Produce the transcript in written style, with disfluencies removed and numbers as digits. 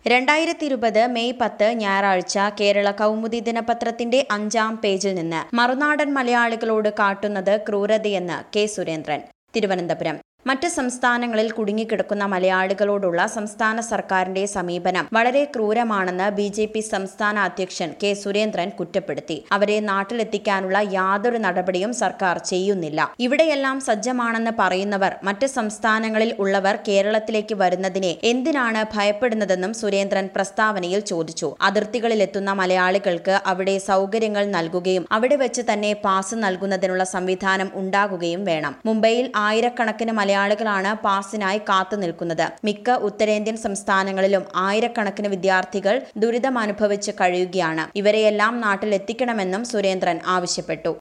2020 May 10 ഞായറാഴ്ച കേരള കൗമുദി ദിനപത്രത്തിന്റെ 5-ാം പേജിൽ നിന്ന് മറുനാടൻ മലയാളികളോട് കാട്ടുന്നത് ക്രൂരതയെന്ന് കെ സുരേന്ദ്രൻ. തിരുവനന്തപുരം. മറ്റ് സംസ്ഥാനങ്ങളിൽ കുടുങ്ങിക്കിടക്കുന്ന മലയാളികളോടുള്ള സംസ്ഥാന സർക്കാരിന്റെ സമീപനം വളരെ ക്രൂരമാണെന്ന് ബി.ജെ.പി. സംസ്ഥാന അധ്യക്ഷൻ കെ സുരേന്ദ്രൻ കുറ്റപ്പെടുത്തി. അവരെ നാട്ടിലെത്തിക്കാനുള്ള യാതൊരു നടപടിയും സർക്കാർ ചെയ്യുന്നില്ല. ഇവിടെയെല്ലാം സജ്ജമാണെന്ന് പറയുന്നവർ മറ്റ് സംസ്ഥാനങ്ങളിൽ ഉള്ളവർ കേരളത്തിലേക്ക് വരുന്നതിനെ എന്തിനാണ് ഭയപ്പെടുന്നതെന്നും സുരേന്ദ്രൻ പ്രസ്താവനയിൽ ചോദിച്ചു. അതിർത്തികളിലെത്തുന്ന മലയാളികൾക്ക് അവിടെ സൗകര്യങ്ങൾ നൽകുകയും അവിടെ വെച്ച് തന്നെ പാസ് നൽകുന്നതിനുള്ള സംവിധാനം ഉണ്ടാകുകയും വേണം. മുംബൈയിൽ ആയിരക്കണക്കിന് മലയാളികളാണ് പാസിനായി കാത്തുനിൽക്കുന്നത്. മിക്ക ഉത്തരേന്ത്യൻ സംസ്ഥാനങ്ങളിലും ആയിരക്കണക്കിന് വിദ്യാർത്ഥികൾ ദുരിതമനുഭവിച്ച് കഴിയുകയാണ്. ഇവരെയെല്ലാം നാട്ടിലെത്തിക്കണമെന്നും സുരേന്ദ്രൻ ആവശ്യപ്പെട്ടു.